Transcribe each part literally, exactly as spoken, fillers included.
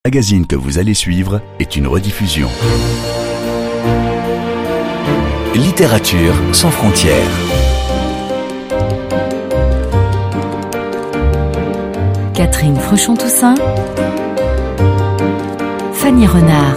Le magazine que vous allez suivre est une rediffusion. Littérature sans frontières. Catherine Fruchon-Toussaint, Fanny Renard.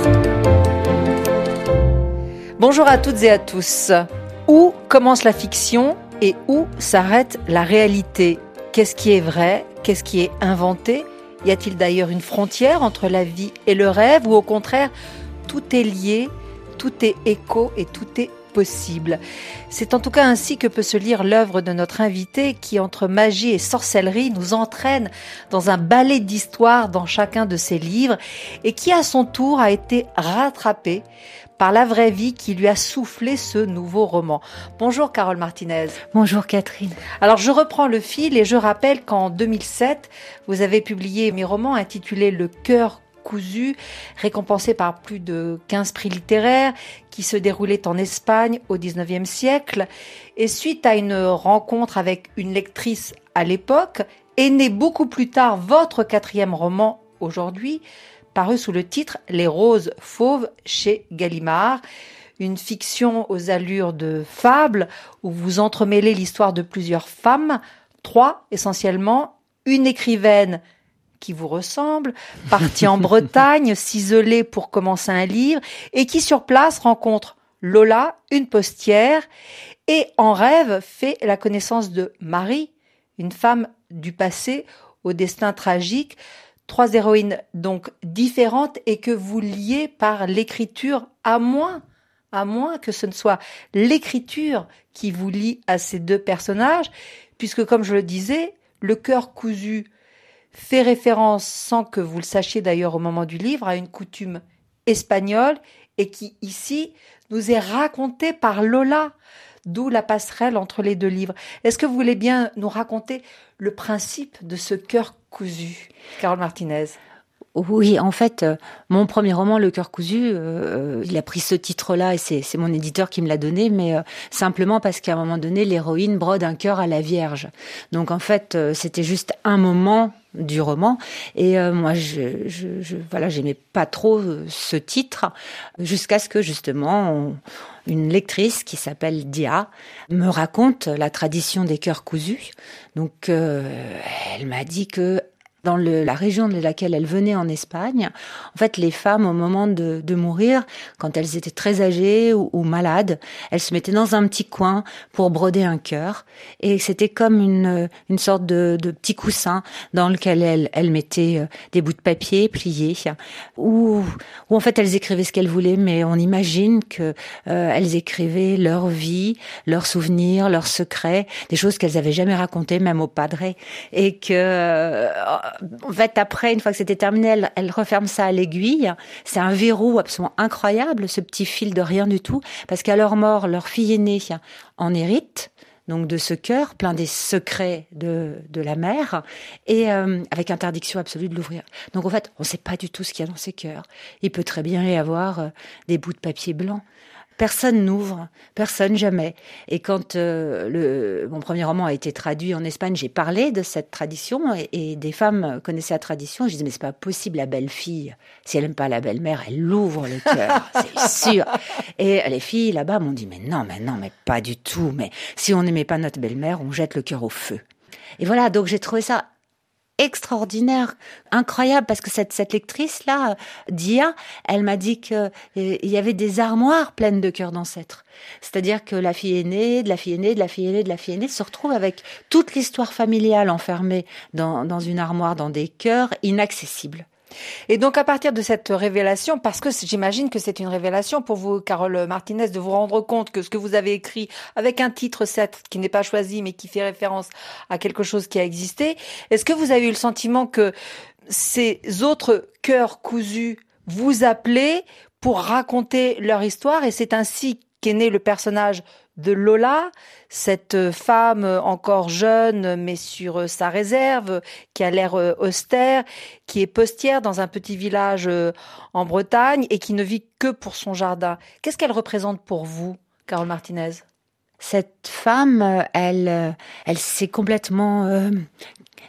Bonjour à toutes et à tous. Où commence la fiction et où s'arrête la réalité ? Qu'est-ce qui est vrai ? Qu'est-ce qui est inventé ? Y a-t-il d'ailleurs une frontière entre la vie et le rêve, ou au contraire, tout est lié, tout est écho et tout est possible ? C'est en tout cas ainsi que peut se lire l'œuvre de notre invité qui, entre magie et sorcellerie, nous entraîne dans un ballet d'histoire dans chacun de ses livres et qui, à son tour, a été rattrapé par la vraie vie qui lui a soufflé ce nouveau roman. Bonjour Carole Martinez. Bonjour Catherine. Alors je reprends le fil et je rappelle qu'en deux mille sept, vous avez publié mes romans intitulés Le cœur cousu, récompensé par plus de quinze prix littéraires, qui se déroulaient en Espagne au dix-neuvième siècle. Et suite à une rencontre avec une lectrice à l'époque, est né beaucoup plus tard votre quatrième roman aujourd'hui, paru sous le titre « Les roses fauves » chez Gallimard, une fiction aux allures de fable où vous entremêlez l'histoire de plusieurs femmes, trois essentiellement, une écrivaine qui vous ressemble, partie en Bretagne, s'isoler pour commencer un livre, et qui sur place rencontre Lola, une postière, et en rêve fait la connaissance de Marie, une femme du passé au destin tragique. Trois héroïnes donc différentes et que vous liez par l'écriture, à moins, à moins que ce ne soit l'écriture qui vous lie à ces deux personnages, puisque comme je le disais, le cœur cousu fait référence, sans que vous le sachiez d'ailleurs au moment du livre, à une coutume espagnole et qui ici nous est racontée par Lola, d'où la passerelle entre les deux livres. Est-ce que vous voulez bien nous raconter le principe de ce cœur cousu, Carole Martinez ? Oui, en fait, euh, mon premier roman, Le cœur cousu, euh, il a pris ce titre-là et c'est, c'est mon éditeur qui me l'a donné, mais euh, simplement parce qu'à un moment donné, l'héroïne brode un cœur à la Vierge. Donc en fait, euh, c'était juste un moment du roman et euh, moi, je, je, je, voilà, j'aimais pas trop euh, ce titre jusqu'à ce que justement on, une lectrice qui s'appelle Dia me raconte la tradition des cœurs cousus. Donc euh, elle m'a dit que dans le, la région de laquelle elle venait en Espagne, en fait, les femmes, au moment de, de mourir, quand elles étaient très âgées ou, ou malades, elles se mettaient dans un petit coin pour broder un cœur. Et c'était comme une, une sorte de, de petit coussin dans lequel elles, elles mettaient des bouts de papier pliés, où, où en fait, elles écrivaient ce qu'elles voulaient, mais on imagine que euh, elles écrivaient leur vie, leurs souvenirs, leurs secrets, des choses qu'elles avaient jamais racontées, même au padre, et que euh, en fait, après, une fois que c'était terminé, elle, elle referme ça à l'aiguille. C'est un verrou absolument incroyable, ce petit fil de rien du tout, parce qu'à leur mort, leur fille aînée en hérite, donc de ce cœur, plein des secrets de, de la mère, et euh, avec interdiction absolue de l'ouvrir. Donc en fait, on ne sait pas du tout ce qu'il y a dans ces cœurs. Il peut très bien y avoir euh, des bouts de papier blanc. Personne n'ouvre, personne jamais. Et quand euh, le, mon premier roman a été traduit en Espagne, j'ai parlé de cette tradition et, et des femmes connaissaient la tradition. Je disais, mais c'est pas possible, la belle-fille, si elle aime pas la belle-mère, elle ouvre le cœur, c'est sûr. Et les filles là-bas m'ont dit, mais non, mais non, mais pas du tout. Mais si on n'aimait pas notre belle-mère, on jette le cœur au feu. Et voilà, donc j'ai trouvé ça extraordinaire, incroyable, parce que cette, cette lectrice-là, Dia, elle m'a dit que euh, il y avait des armoires pleines de cœurs d'ancêtres. C'est-à-dire que la fille aînée, de la fille aînée, de la fille aînée, de la fille aînée se retrouve avec toute l'histoire familiale enfermée dans, dans une armoire, dans des cœurs inaccessibles. Et donc à partir de cette révélation, parce que j'imagine que c'est une révélation pour vous, Carole Martinez, de vous rendre compte que ce que vous avez écrit, avec un titre certes qui n'est pas choisi, mais qui fait référence à quelque chose qui a existé, est-ce que vous avez eu le sentiment que ces autres cœurs cousus vous appelaient pour raconter leur histoire, et c'est ainsi qu'est né le personnage de Lola, cette femme encore jeune mais sur sa réserve, qui a l'air austère, qui est postière dans un petit village en Bretagne et qui ne vit que pour son jardin. Qu'est-ce qu'elle représente pour vous, Carole Martinez ? Cette femme, elle, elle s'est complètement... Euh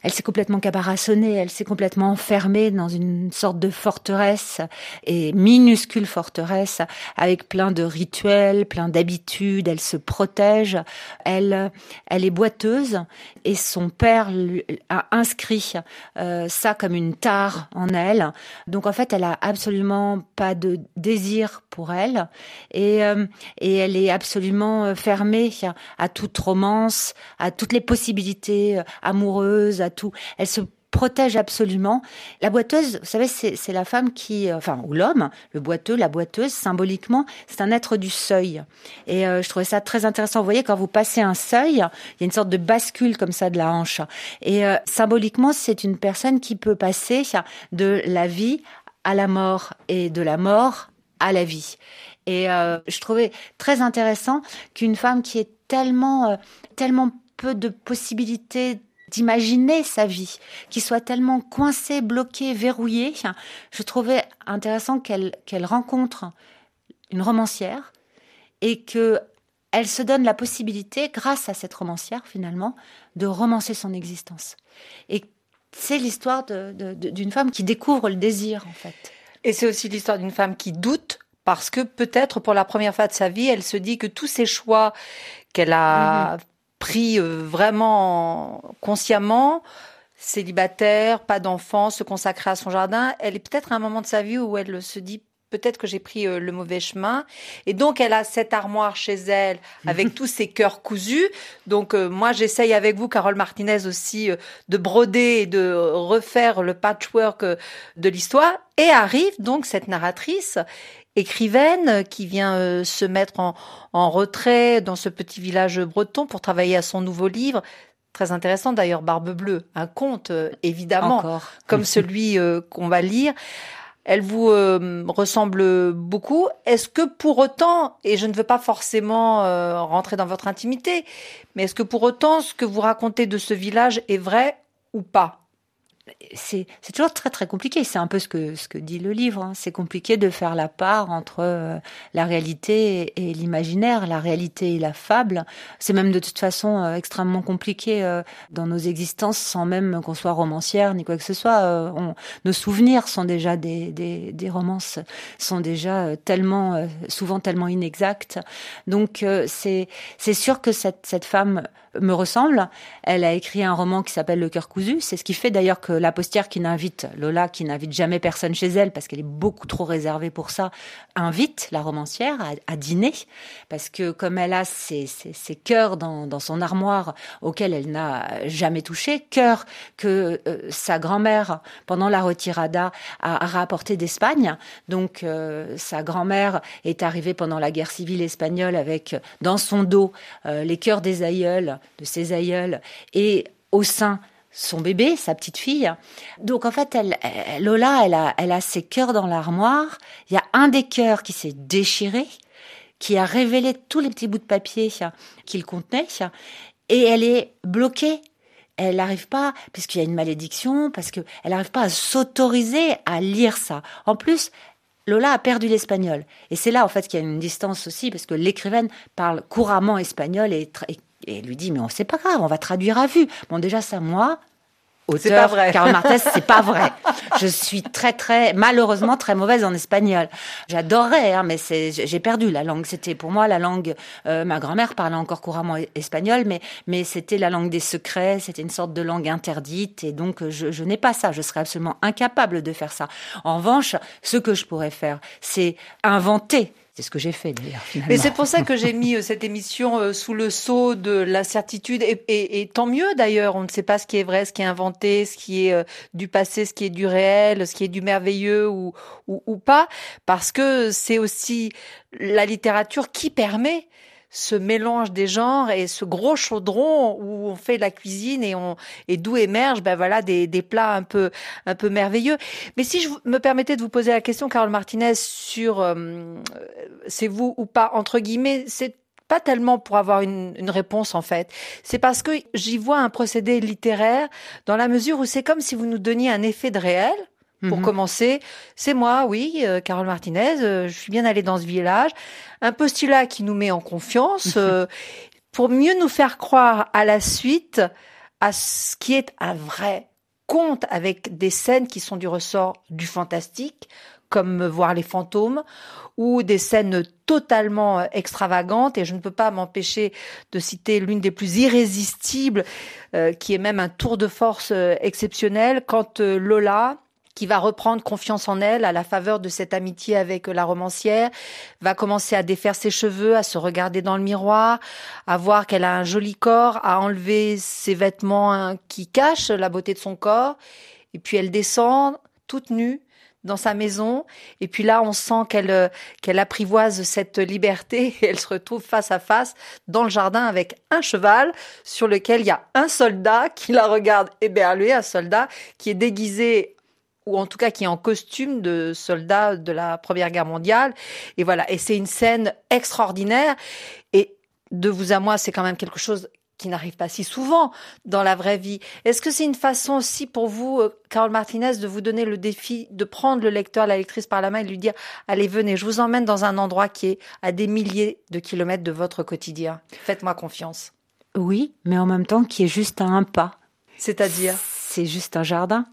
elle s'est complètement caparaçonnée, elle s'est complètement enfermée dans une sorte de forteresse, et minuscule forteresse, avec plein de rituels, plein d'habitudes, elle se protège, elle, elle est boiteuse, et son père lui a inscrit euh, ça comme une tare en elle. Donc en fait, elle a absolument pas de désir pour elle, et, euh, et elle est absolument fermée à toute romance, à toutes les possibilités amoureuses, à tout. Elle se protège absolument. La boiteuse, vous savez, c'est, c'est la femme qui, enfin, ou l'homme, le boiteux, la boiteuse, symboliquement, c'est un être du seuil. Et euh, je trouvais ça très intéressant. Vous voyez, quand vous passez un seuil, il y a une sorte de bascule comme ça de la hanche. Et euh, symboliquement, c'est une personne qui peut passer de la vie à la mort et de la mort à la vie. Et euh, je trouvais très intéressant qu'une femme qui ait tellement, euh, tellement peu de possibilités d'imaginer sa vie, qui soit tellement coincée, bloquée, verrouillée, je trouvais intéressant qu'elle, qu'elle rencontre une romancière et qu'elle se donne la possibilité, grâce à cette romancière finalement, de romancer son existence. Et c'est l'histoire de, de, de, d'une femme qui découvre le désir, en fait. Et c'est aussi l'histoire d'une femme qui doute, parce que peut-être pour la première fois de sa vie, elle se dit que tous ces choix qu'elle a... Mmh. pris euh, vraiment consciemment, célibataire, pas d'enfant, se consacrer à son jardin. Elle est peut-être à un moment de sa vie où elle se dit peut-être que j'ai pris euh, le mauvais chemin. Et donc, elle a cette armoire chez elle avec tous ses cœurs cousus. Donc, euh, moi, j'essaye avec vous, Carole Martinez, aussi euh, de broder et de refaire le patchwork euh, de l'histoire. Et arrive donc cette narratrice écrivaine qui vient euh, se mettre en, en retrait dans ce petit village breton pour travailler à son nouveau livre. Très intéressant d'ailleurs, Barbe Bleue, un conte euh, évidemment, Encore. comme celui euh, qu'on va lire. Elle vous euh, ressemble beaucoup. Est-ce que pour autant, et je ne veux pas forcément euh, rentrer dans votre intimité, mais est-ce que pour autant ce que vous racontez de ce village est vrai ou pas ? C'est, c'est toujours très très compliqué. C'est un peu ce que ce que dit le livre. Hein. C'est compliqué de faire la part entre euh, la réalité et, et l'imaginaire, la réalité et la fable. C'est même de toute façon euh, extrêmement compliqué euh, dans nos existences, sans même qu'on soit romancière ni quoi que ce soit. Euh, on, nos souvenirs sont déjà des des, des romances, sont déjà euh, tellement euh, souvent tellement inexacts. Donc euh, c'est c'est sûr que cette cette femme me ressemble. Elle a écrit un roman qui s'appelle Le cœur cousu. C'est ce qui fait d'ailleurs que la postière qui n'invite, Lola, qui n'invite jamais personne chez elle, parce qu'elle est beaucoup trop réservée pour ça, invite la romancière à, à dîner, parce que comme elle a ses, ses, ses cœurs dans, dans son armoire auxquels elle n'a jamais touché, cœurs que euh, sa grand-mère, pendant la retirada, a, a rapporté d'Espagne. Donc euh, sa grand-mère est arrivée pendant la guerre civile espagnole avec, dans son dos, euh, les cœurs des aïeuls, de ses aïeuls, et au sein son bébé, sa petite fille. Donc en fait, elle, elle, Lola, elle a, elle a ses cœurs dans l'armoire. Il y a un des cœurs qui s'est déchiré, qui a révélé tous les petits bouts de papier qu'il contenait, et elle est bloquée. Elle n'arrive pas, puisqu'il y a une malédiction, parce que elle n'arrive pas à s'autoriser à lire ça. En plus, Lola a perdu l'espagnol. Et c'est là, en fait, qu'il y a une distance aussi, parce que l'écrivaine parle couramment espagnol et, et Et elle lui dit, mais on, c'est pas grave, on va traduire à vue. Bon, déjà, ça, moi, auteur, c'est pas vrai. Carole Martinez, c'est pas vrai. Je suis très, très, malheureusement, très mauvaise en espagnol. J'adorerais, hein, mais c'est, j'ai perdu la langue. C'était, pour moi, la langue, euh, ma grand-mère parlait encore couramment espagnol, mais, mais c'était la langue des secrets, c'était une sorte de langue interdite, et donc, je, je n'ai pas ça. Je serais absolument incapable de faire ça. En revanche, ce que je pourrais faire, c'est inventer. C'est ce que j'ai fait d'ailleurs, finalement. Mais c'est pour ça que j'ai mis cette émission sous le sceau de l'incertitude. Et, et, et tant mieux d'ailleurs, on ne sait pas ce qui est vrai, ce qui est inventé, ce qui est du passé, ce qui est du réel, ce qui est du merveilleux ou, ou, ou pas. Parce que c'est aussi la littérature qui permet ce mélange des genres et ce gros chaudron où on fait la cuisine et on et d'où émergent ben voilà des des plats un peu un peu merveilleux. Mais si je me permettais de vous poser la question, Carole Martinez, sur euh, c'est vous ou pas entre guillemets, c'est pas tellement pour avoir une, une réponse en fait. C'est parce que j'y vois un procédé littéraire dans la mesure où c'est comme si vous nous donniez un effet de réel. Pour mmh. commencer, c'est moi, oui, euh, Carole Martinez, euh, je suis bien allée dans ce village. Un postulat qui nous met en confiance euh, pour mieux nous faire croire à la suite à ce qui est un vrai conte avec des scènes qui sont du ressort du fantastique, comme voir les fantômes, ou des scènes totalement extravagantes. Et je ne peux pas m'empêcher de citer l'une des plus irrésistibles, euh, qui est même un tour de force euh, exceptionnel, quand euh, Lola, qui va reprendre confiance en elle à la faveur de cette amitié avec la romancière, va commencer à défaire ses cheveux, à se regarder dans le miroir, à voir qu'elle a un joli corps, à enlever ses vêtements hein, qui cachent la beauté de son corps. Et puis elle descend toute nue dans sa maison. Et puis là, on sent qu'elle qu'elle apprivoise cette liberté et elle se retrouve face à face dans le jardin avec un cheval sur lequel il y a un soldat qui la regarde éberlué, un soldat qui est déguisé ou en tout cas qui est en costume de soldat de la Première Guerre mondiale. Et voilà, et c'est une scène extraordinaire. Et de vous à moi, c'est quand même quelque chose qui n'arrive pas si souvent dans la vraie vie. Est-ce que c'est une façon aussi pour vous, Carole Martinez, de vous donner le défi de prendre le lecteur, la lectrice par la main et de lui dire « Allez, venez, je vous emmène dans un endroit qui est à des milliers de kilomètres de votre quotidien. Faites-moi confiance. » Oui, mais en même temps qui est juste à un pas. C'est-à-dire ? C'est juste un jardin.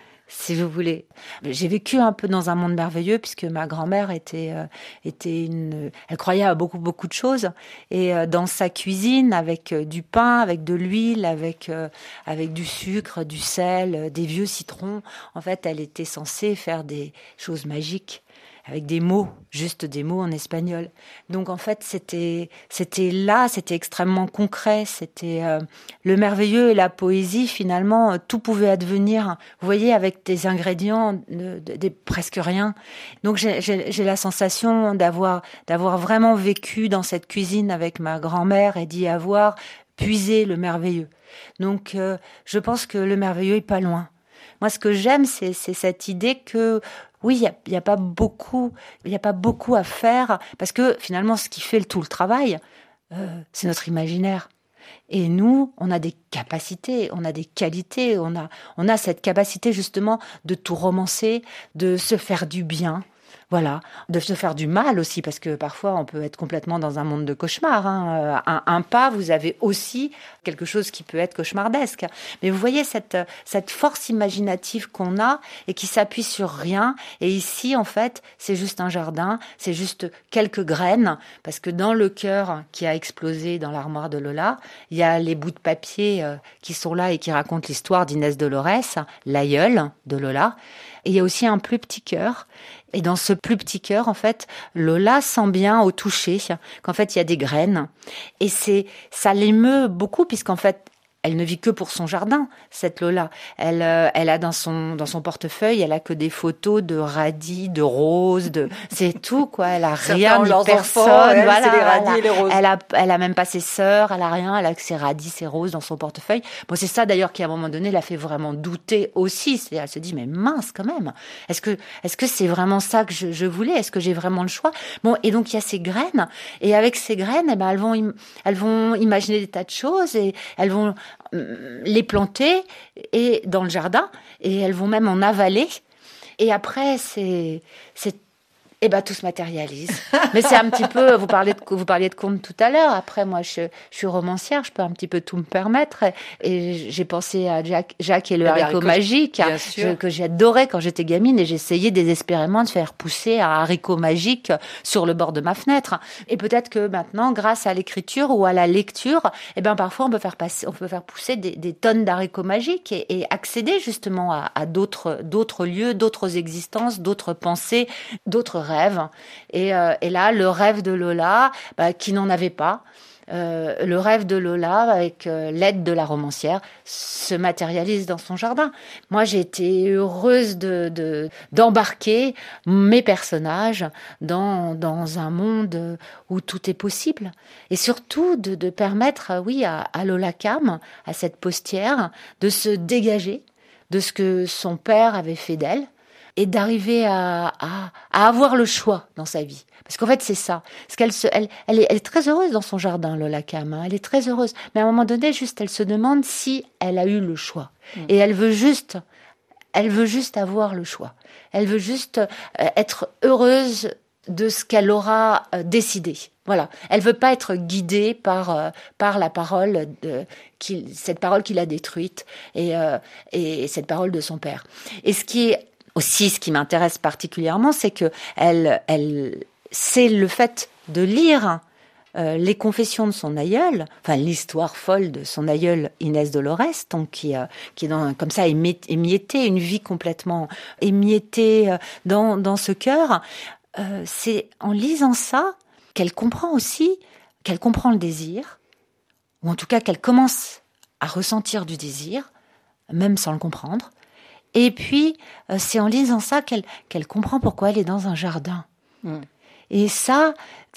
Si vous voulez. J'ai vécu un peu dans un monde merveilleux puisque ma grand-mère était euh, était une elle croyait à beaucoup beaucoup de choses et euh, dans sa cuisine avec euh, du pain, avec de l'huile, avec euh, avec du sucre, du sel, euh, des vieux citrons, en fait, elle était censée faire des choses magiques avec des mots, juste des mots en espagnol. Donc en fait, c'était c'était là, c'était extrêmement concret, c'était euh, le merveilleux et la poésie finalement, euh, tout pouvait advenir. Vous voyez, avec des ingrédients de, de, de presque rien. Donc j'ai, j'ai, j'ai la sensation d'avoir d'avoir vraiment vécu dans cette cuisine avec ma grand-mère et d'y avoir puisé le merveilleux. Donc euh, je pense que le merveilleux est pas loin. Moi, ce que j'aime, c'est, c'est cette idée que oui, il y a, y a pas beaucoup, il y a pas beaucoup à faire parce que finalement, ce qui fait le, tout le travail, euh, c'est notre imaginaire. Et nous, on a des capacités, on a des qualités, on a, on a cette capacité justement de tout romancer, de se faire du bien. Voilà, de se faire du mal aussi, parce que parfois on peut être complètement dans un monde de cauchemar. Hein. Un, un pas, vous avez aussi quelque chose qui peut être cauchemardesque. Mais vous voyez cette, cette force imaginative qu'on a et qui s'appuie sur rien. Et ici, en fait, c'est juste un jardin, c'est juste quelques graines, parce que dans le cœur qui a explosé dans l'armoire de Lola, il y a les bouts de papier euh, qui sont là et qui racontent l'histoire d'Inès Dolores, l'aïeule de Lola. Et il y a aussi un plus petit cœur. Et dans ce plus petit cœur, en fait, Lola sent bien au toucher qu'en fait, il y a des graines. Et c'est, ça l'émeut beaucoup puisqu'en fait, elle ne vit que pour son jardin, cette Lola. Elle, euh, elle a dans son, dans son portefeuille, elle a que des photos de radis, de roses, de, c'est tout, quoi. Elle a rien, ni personne. Enfants, elle, voilà. C'est les radis elle, a, et les roses. Elle a, elle a même pas ses sœurs, elle a rien, elle a que ses radis, ses roses dans son portefeuille. Bon, c'est ça, d'ailleurs, qui, à un moment donné, l'a fait vraiment douter aussi. C'est, elle se dit, mais mince, quand même. Est-ce que, est-ce que c'est vraiment ça que je, je voulais? Est-ce que j'ai vraiment le choix? Bon, et donc, il y a ces graines. Et avec ces graines, eh ben, elles vont, im- elles vont imaginer des tas de choses et elles vont, les planter et dans le jardin et elles vont même en avaler et après c'est c'est et ben tout se matérialise. Mais c'est un petit peu, vous parliez de vous parliez de contes tout à l'heure. Après moi je, je suis romancière, je peux un petit peu tout me permettre et j'ai pensé à Jacques, Jacques et le haricot, haricot magique je, que j'adorais quand j'étais gamine et j'essayais désespérément de faire pousser un haricot magique sur le bord de ma fenêtre. Et peut-être que maintenant grâce à l'écriture ou à la lecture, et ben parfois on peut faire passer, on peut faire pousser des, des tonnes d'haricots magiques et, et accéder justement à, à d'autres d'autres lieux, d'autres existences, d'autres pensées, d'autres rêve. Et, euh, et là, le rêve de Lola, bah, qui n'en avait pas, euh, le rêve de Lola, avec euh, l'aide de la romancière, se matérialise dans son jardin. Moi, j'ai été heureuse de, de, d'embarquer mes personnages dans, dans un monde où tout est possible. Et surtout, de, de permettre, oui, à, à Lola Cam, à cette postière, de se dégager de ce que son père avait fait d'elle, et d'arriver à, à, à avoir le choix dans sa vie. Parce qu'en fait, c'est ça. Parce qu'elle se, elle, elle, est, elle est très heureuse dans son jardin, Lola Cam. Hein. Elle est très heureuse. Mais à un moment donné, juste, elle se demande si elle a eu le choix. Mmh. Et elle veut juste, elle veut juste avoir le choix. Elle veut juste euh, être heureuse de ce qu'elle aura euh, décidé. Voilà, elle veut pas être guidée par euh, par la parole de qui, cette parole qu'il a détruite et euh, et cette parole de son père. Et ce qui est aussi ce qui m'intéresse particulièrement, c'est que elle elle c'est le fait de lire euh, les confessions de son aïeul, enfin l'histoire folle de son aïeul Inès Dolores, donc qui euh, qui est dans, comme ça émietté, une vie complètement émiettée euh, dans dans ce cœur. Euh, c'est en lisant ça qu'elle comprend aussi, qu'elle comprend le désir, ou en tout cas qu'elle commence à ressentir du désir, même sans le comprendre. Et puis, euh, c'est en lisant ça qu'elle, qu'elle comprend pourquoi elle est dans un jardin. Mmh. Et ça,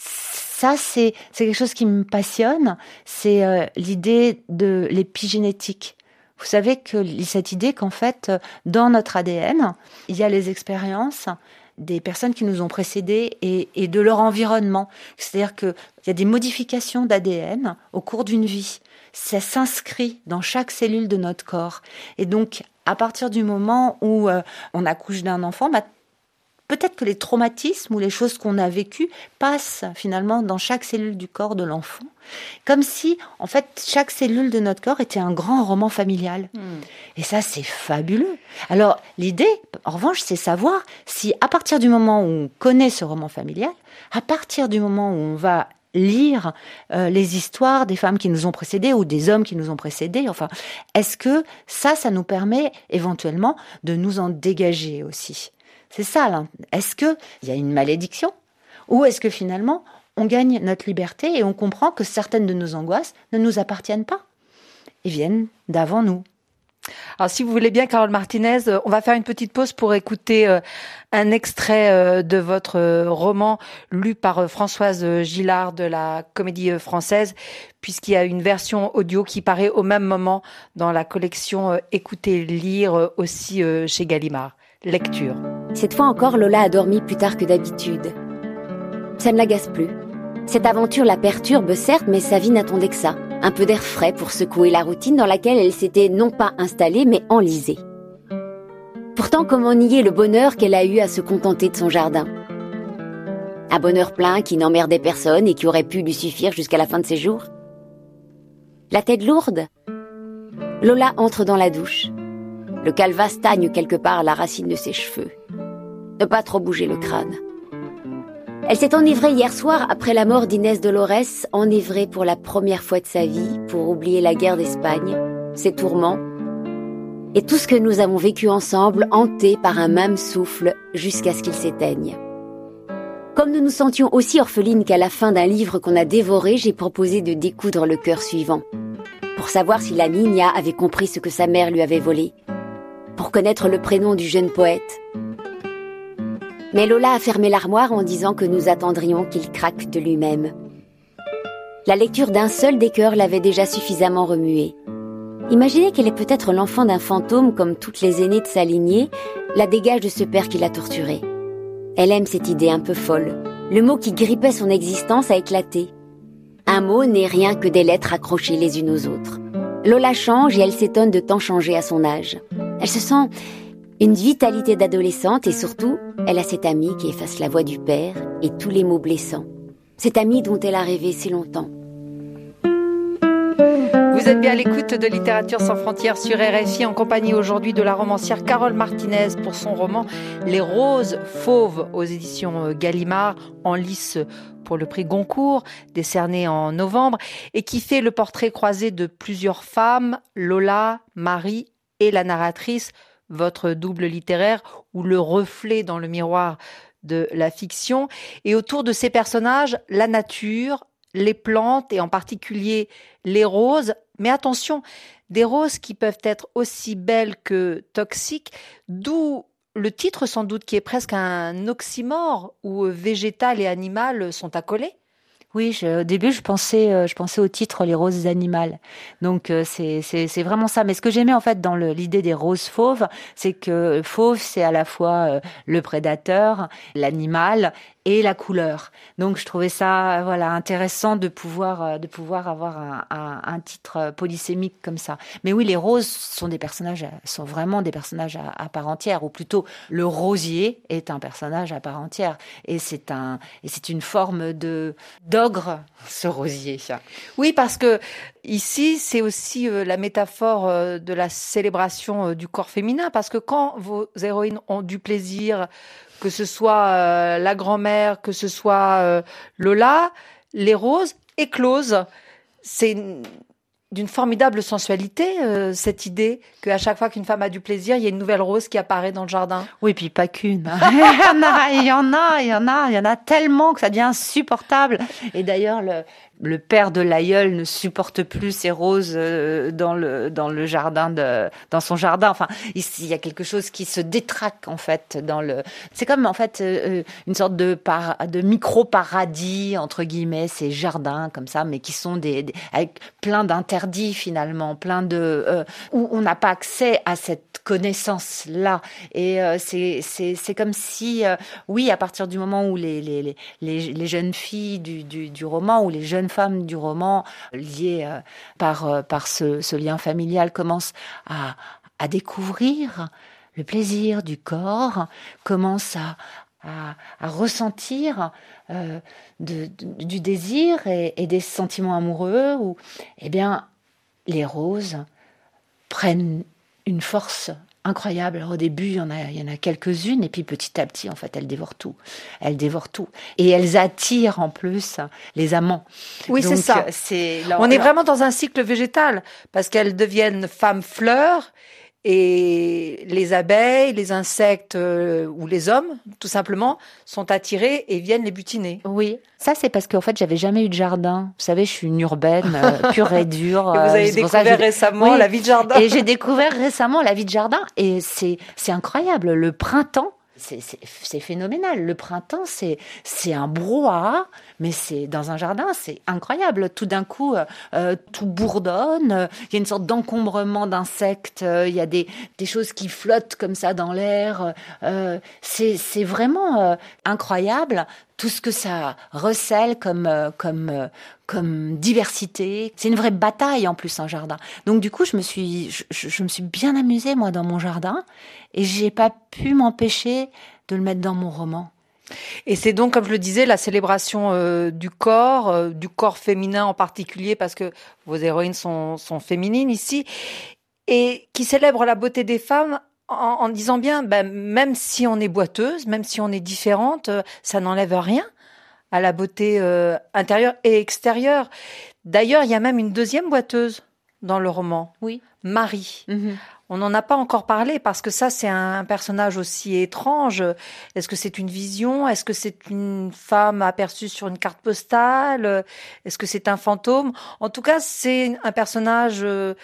ça c'est, c'est quelque chose qui me passionne, c'est euh, l'idée de l'épigénétique. Vous savez que cette idée qu'en fait, dans notre A D N, il y a les expériences des personnes qui nous ont précédés et, et de leur environnement. C'est-à-dire qu'il y a des modifications d'A D N au cours d'une vie. Ça s'inscrit dans chaque cellule de notre corps. Et donc, à partir du moment où euh, on accouche d'un enfant, bah, peut-être que les traumatismes ou les choses qu'on a vécues passent finalement dans chaque cellule du corps de l'enfant. Comme si, en fait, chaque cellule de notre corps était un grand roman familial. Mmh. Et ça, c'est fabuleux. Alors, l'idée, en revanche, c'est savoir si, à partir du moment où on connaît ce roman familial, à partir du moment où on va lire euh, les histoires des femmes qui nous ont précédées ou des hommes qui nous ont précédés, enfin, est-ce que ça, ça nous permet éventuellement de nous en dégager aussi ? C'est ça, là. Est-ce qu'il y a une malédiction ? Ou est-ce que finalement, on gagne notre liberté et on comprend que certaines de nos angoisses ne nous appartiennent pas et viennent d'avant nous ? Alors, si vous voulez bien, Carole Martinez, on va faire une petite pause pour écouter euh, un extrait euh, de votre euh, roman lu par euh, Françoise Gillard de la Comédie Française, puisqu'il y a une version audio qui paraît au même moment dans la collection euh, Écoutez lire euh, aussi euh, chez Gallimard. Lecture. Cette fois encore, Lola a dormi plus tard que d'habitude. Ça ne l'agace plus. Cette aventure la perturbe, certes, mais sa vie n'attendait que ça. Un peu d'air frais pour secouer la routine dans laquelle elle s'était non pas installée, mais enlisée. Pourtant, comment nier le bonheur qu'elle a eu à se contenter de son jardin ? Un bonheur plein qui n'emmerdait personne et qui aurait pu lui suffire jusqu'à la fin de ses jours. La tête lourde, Lola entre dans la douche. Le calva stagne quelque part à la racine de ses cheveux. Ne pas trop bouger le crâne. Elle s'est enivrée hier soir après la mort d'Inès Dolores, enivrée pour la première fois de sa vie pour oublier la guerre d'Espagne, ses tourments, et tout ce que nous avons vécu ensemble, hantés par un même souffle jusqu'à ce qu'il s'éteigne. Comme nous nous sentions aussi orphelines qu'à la fin d'un livre qu'on a dévoré, j'ai proposé de découdre le cœur suivant, pour savoir si la Niña avait compris ce que sa mère lui avait volé, pour connaître le prénom du jeune poète. Mais Lola a fermé l'armoire en disant que nous attendrions qu'il craque de lui-même. La lecture d'un seul des cœurs l'avait déjà suffisamment remuée. Imaginez qu'elle est peut-être l'enfant d'un fantôme comme toutes les aînées de sa lignée, la dégage de ce père qui l'a torturée. Elle aime cette idée un peu folle. Le mot qui grippait son existence a éclaté. Un mot n'est rien que des lettres accrochées les unes aux autres. Lola change et elle s'étonne de tant changer à son âge. Elle se sent une vitalité d'adolescente et surtout, elle a cette amie qui efface la voix du père et tous les mots blessants. Cette amie dont elle a rêvé si longtemps. Vous êtes bien à l'écoute de Littérature sans frontières sur R F I en compagnie aujourd'hui de la romancière Carole Martinez pour son roman Les Roses Fauves aux éditions Gallimard, en lice pour le prix Goncourt, décerné en novembre, et qui fait le portrait croisé de plusieurs femmes, Lola, Marie et la narratrice, votre double littéraire ou le reflet dans le miroir de la fiction. Et autour de ces personnages, la nature, les plantes et en particulier les roses. Mais attention, des roses qui peuvent être aussi belles que toxiques, d'où le titre sans doute qui est presque un oxymore où végétal et animal sont accolés. Oui, je, au début, je pensais, euh, je pensais au titre Les Roses animales. Donc, euh, c'est, c'est, c'est vraiment ça. Mais ce que j'aimais en fait dans le, l'idée des roses fauves, c'est que fauve, c'est à la fois euh, le prédateur, l'animal, et la couleur. Donc je trouvais ça voilà intéressant de pouvoir de pouvoir avoir un, un, un titre polysémique comme ça. Mais oui, les roses sont des personnages sont vraiment des personnages à, à part entière, ou plutôt le rosier est un personnage à part entière, et c'est un et c'est une forme de d'ogre, ce rosier. Oui, parce que ici c'est aussi euh, la métaphore euh, de la célébration euh, du corps féminin, parce que quand vos héroïnes ont du plaisir, que ce soit euh, la grand-mère, que ce soit euh, Lola, les roses éclosent. C'est une, d'une formidable sensualité, euh, cette idée qu'à chaque fois qu'une femme a du plaisir, il y a une nouvelle rose qui apparaît dans le jardin. Oui, puis pas qu'une. il y en a, il y en a, il y en a, il y en a tellement que ça devient insupportable. Et d'ailleurs, le, le père de l'aïeul ne supporte plus ces roses dans le dans le jardin de dans son jardin. Enfin, ici, il y a quelque chose qui se détraque en fait dans le. C'est comme en fait euh, une sorte de par, de micro paradis entre guillemets, ces jardins comme ça, mais qui sont des, des avec plein d'interdits finalement, plein de euh, où on n'a pas accès à cette connaissance là. Et euh, c'est c'est c'est comme si euh, oui, à partir du moment où les les les les, les jeunes filles du, du du roman, ou les jeunes femmes du roman liées euh, par euh, par ce, ce lien familial commencent à à découvrir le plaisir du corps, commencent à à, à ressentir euh, de, de, du désir et, et des sentiments amoureux, ou eh bien les roses prennent une force incroyable. Alors, au début, il y en a, il y en a quelques-unes, et puis petit à petit, en fait, elles dévorent tout. Elles dévorent tout. Et elles attirent, en plus, les amants. Oui, donc, c'est ça. C'est, On leur, est leur... vraiment dans un cycle végétal, parce qu'elles deviennent femmes fleurs, et les abeilles, les insectes euh, ou les hommes, tout simplement, sont attirés et viennent les butiner. Oui, ça c'est parce qu'en fait j'avais jamais eu de jardin. Vous savez, je suis une urbaine euh, pure et dure. Et vous avez euh, découvert récemment oui. la vie de jardin. Et j'ai découvert récemment la vie de jardin, et c'est c'est incroyable. Le printemps, c'est c'est c'est phénoménal. Le printemps, c'est c'est un brouhaha, mais c'est dans un jardin, c'est incroyable. Tout d'un coup, euh, tout bourdonne. Il y a une sorte d'encombrement d'insectes. Il y a des des choses qui flottent comme ça dans l'air. Euh, c'est c'est vraiment euh, incroyable. Tout ce que ça recèle comme euh, comme euh, comme diversité. C'est une vraie bataille en plus, un jardin. Donc du coup, je me suis je, je me suis bien amusée moi dans mon jardin, et j'ai pas pu m'empêcher de le mettre dans mon roman. Et c'est donc, comme je le disais, la célébration euh, du corps, euh, du corps féminin en particulier, parce que vos héroïnes sont, sont féminines ici, et qui célèbre la beauté des femmes en, en disant bien, ben, même si on est boiteuse, même si on est différente, euh, ça n'enlève rien à la beauté euh, intérieure et extérieure. D'ailleurs, il y a même une deuxième boiteuse dans le roman. Oui. Marie. Mm-hmm. On n'en a pas encore parlé, parce que ça, c'est un personnage aussi étrange. Est-ce que c'est une vision? Est-ce que c'est une femme aperçue sur une carte postale? Est-ce que c'est un fantôme? En tout cas, c'est un personnage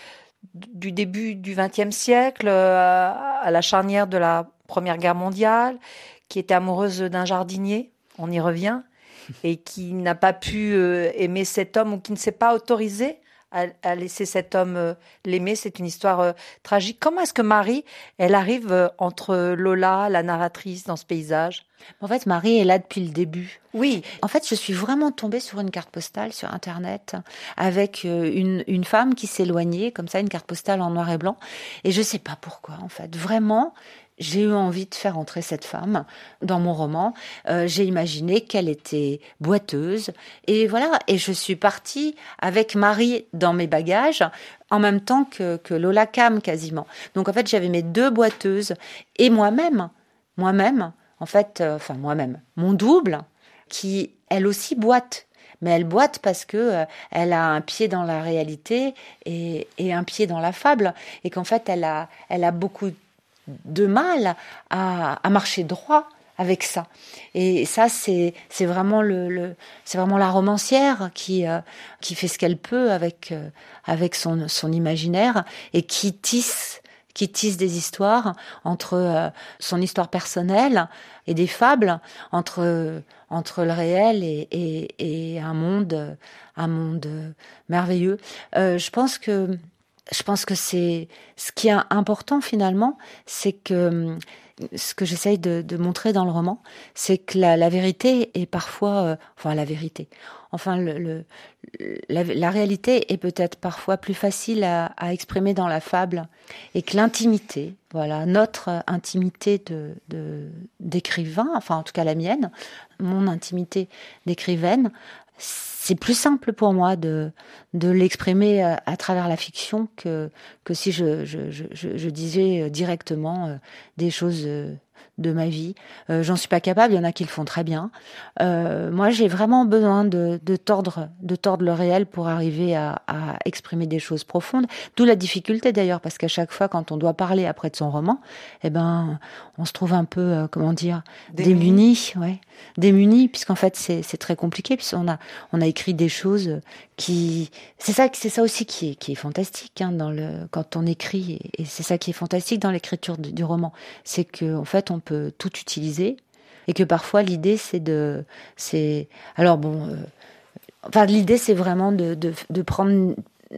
du début du vingtième siècle, à la charnière de la Première Guerre mondiale, qui était amoureuse d'un jardinier, on y revient, et qui n'a pas pu aimer cet homme, ou qui ne s'est pas autorisé à, à laisser cet homme euh, l'aimer. C'est une histoire euh, tragique. Comment est-ce que Marie, elle arrive euh, entre Lola, la narratrice, dans ce paysage? En fait, Marie est là depuis le début. Oui. En fait, je suis vraiment tombée sur une carte postale sur Internet avec euh, une, une femme qui s'éloignait, comme ça, une carte postale en noir et blanc. Et je sais pas pourquoi, en fait. Vraiment, j'ai eu envie de faire entrer cette femme dans mon roman. Euh, j'ai imaginé qu'elle était boiteuse. Et voilà, et je suis partie avec Marie dans mes bagages, en même temps que, que Lola Cam, quasiment. Donc, en fait, j'avais mes deux boiteuses et moi-même, moi-même, en fait, euh, enfin, moi-même, mon double, qui, elle aussi, boite. Mais elle boite parce que euh, elle a un pied dans la réalité et, et un pied dans la fable. Et qu'en fait, elle a, elle a beaucoup de mal à, à marcher droit avec ça. Et ça, c'est, c'est vraiment le, le, c'est vraiment la romancière qui, euh, qui fait ce qu'elle peut avec, euh, avec son, son imaginaire, et qui tisse, qui tisse des histoires entre euh, son histoire personnelle et des fables, entre, euh, entre le réel et, et, et un monde, un monde merveilleux. Euh, je pense que Je pense que c'est ce qui est important finalement, c'est que ce que j'essaye de, de montrer dans le roman, c'est que la, la vérité est parfois, euh, enfin la vérité, enfin le, le la, la réalité est peut-être parfois plus facile à, à exprimer dans la fable, et que l'intimité, voilà, notre intimité de, de d'écrivain, enfin en tout cas la mienne, mon intimité d'écrivaine, c'est plus simple pour moi de de l'exprimer à, à travers la fiction que que si je je je, je disais directement euh, des choses euh, de ma vie. Euh, j'en suis pas capable, il y en a qui le font très bien. Euh, moi, j'ai vraiment besoin de, de tordre, de tordre le réel pour arriver à, à exprimer des choses profondes. D'où la difficulté d'ailleurs, parce qu'à chaque fois, quand on doit parler après de son roman, eh ben, on se trouve un peu, euh, comment dire, démuni, démuni, ouais, démuni, puisqu'en fait, c'est, c'est très compliqué, puisqu'on a, on a écrit des choses qui, c'est ça, c'est ça aussi qui est, qui est fantastique, hein, dans le, quand on écrit, et c'est ça qui est fantastique dans l'écriture du, du roman, c'est que, en fait, on peut tout utiliser, et que parfois l'idée c'est de, c'est, alors bon, euh, enfin l'idée c'est vraiment de, de, de prendre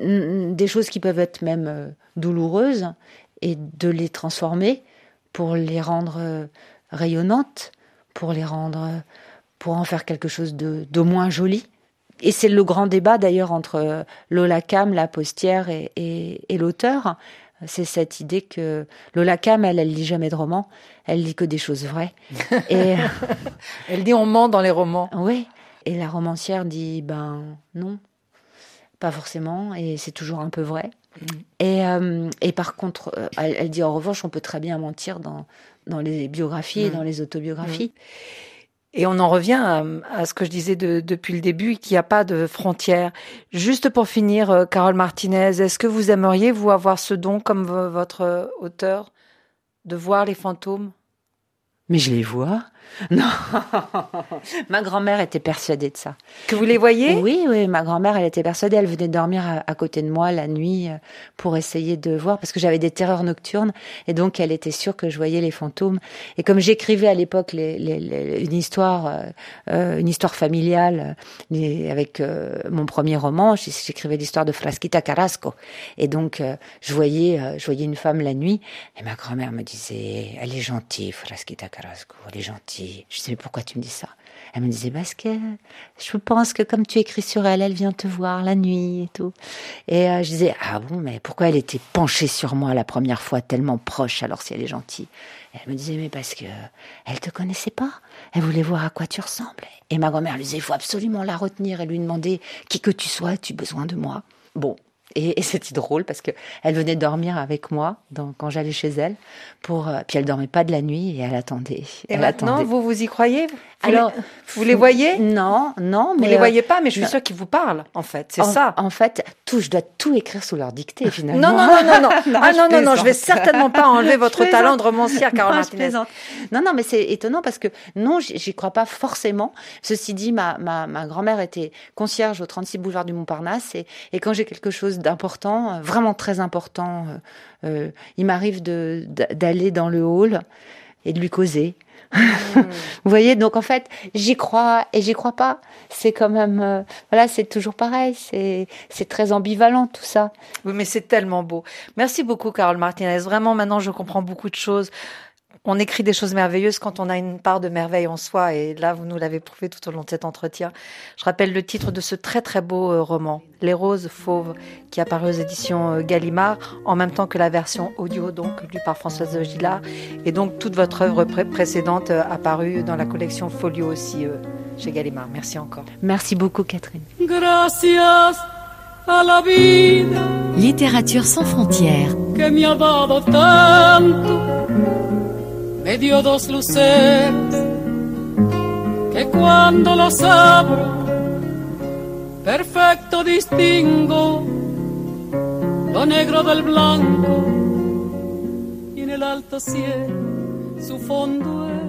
des choses qui peuvent être même euh, douloureuses et de les transformer pour les rendre euh, rayonnantes, pour les rendre, euh, pour en faire quelque chose de, de moins joli. Et c'est le grand débat d'ailleurs entre Lola Cam, la postière, et, et, et l'auteur. C'est cette idée que Lola Cam, elle, elle lit jamais de romans, elle lit que des choses vraies. Et elle dit on ment dans les romans. Oui. Et la romancière dit ben non, pas forcément, et c'est toujours un peu vrai. Mmh. Et, euh, et par contre, elle, elle dit en revanche, on peut très bien mentir dans dans les biographies mmh. et dans les autobiographies. Mmh. Et on en revient à, à ce que je disais de, depuis le début, qu'il n'y a pas de frontières. Juste pour finir, Carole Martinez, est-ce que vous aimeriez, vous, avoir ce don, comme v- votre auteur, de voir les fantômes ? Mais je les vois. Non. Ma grand-mère était persuadée de ça. Que vous les voyez ? Oui, oui. Ma grand-mère, elle était persuadée. Elle venait dormir à, à côté de moi la nuit pour essayer de voir, parce que j'avais des terreurs nocturnes. Et donc, elle était sûre que je voyais les fantômes. Et comme j'écrivais à l'époque les, les, les, une histoire, euh, une histoire familiale, les, avec euh, mon premier roman, j'écrivais l'histoire de Frasquita Carrasco. Et donc, euh, je voyais, euh, je voyais une femme la nuit. Et ma grand-mère me disait, elle est gentille, Frasquita Carrasco, elle est gentille. Je disais, mais pourquoi tu me dis ça ? Elle me disait, parce que je pense que comme tu écris sur elle, elle vient te voir la nuit et tout. Et euh, je disais, ah bon, mais pourquoi elle était penchée sur moi la première fois, tellement proche, alors si elle est gentille ? Et elle me disait, mais parce que elle te connaissait pas. Elle voulait voir à quoi tu ressemblais. Et ma grand-mère lui disait, il faut absolument la retenir et lui demander, qui que tu sois, as-tu besoin de moi ? Bon. Et, et c'était drôle parce que elle venait dormir avec moi dans, quand j'allais chez elle. Pour, euh, puis elle dormait pas de la nuit et elle attendait. Et elle maintenant, attendait. vous vous y croyez ? Vous Alors, les, vous les voyez ? Non, non, mais vous les euh, voyez pas, mais je suis non. sûre qu'ils vous parlent. En fait, c'est en, ça. En fait, tout, je dois tout écrire sous leur dictée finalement. Non, non, non, non, non. non ah non, non, non, plaisante. je vais certainement pas enlever votre Je talent de romancière, Carole non, Martinez. Non, non, mais c'est étonnant parce que non, j'y, j'y crois pas forcément. Ceci dit, ma ma, ma grand-mère était concierge au trente-six boulevard du Montparnasse et, et quand j'ai quelque chose d'important, vraiment très important, euh, euh, il m'arrive de d'aller dans le hall et de lui causer. Mmh. Vous voyez, donc en fait, j'y crois et j'y crois pas. C'est quand même, euh, voilà, c'est toujours pareil. C'est, c'est très ambivalent tout ça. Oui, mais c'est tellement beau. Merci beaucoup, Carole Martinez. Vraiment, maintenant, je comprends beaucoup de choses. On écrit des choses merveilleuses quand on a une part de merveille en soi. Et là, vous nous l'avez prouvé tout au long de cet entretien. Je rappelle le titre de ce très, très beau euh, roman, Les Roses Fauves, qui est apparu aux éditions euh, Gallimard, en même temps que la version audio, donc, lue par Françoise de Gillard. Et donc, toute votre œuvre pré- précédente euh, apparue dans la collection Folio aussi, euh, chez Gallimard. Merci encore. Merci beaucoup, Catherine. Gracias a la vida. Littérature sans frontières. Que me ha dado tanto. Me dio dos luceres que cuando las abro perfecto distingo lo negro del blanco y en el alto cielo su fondo es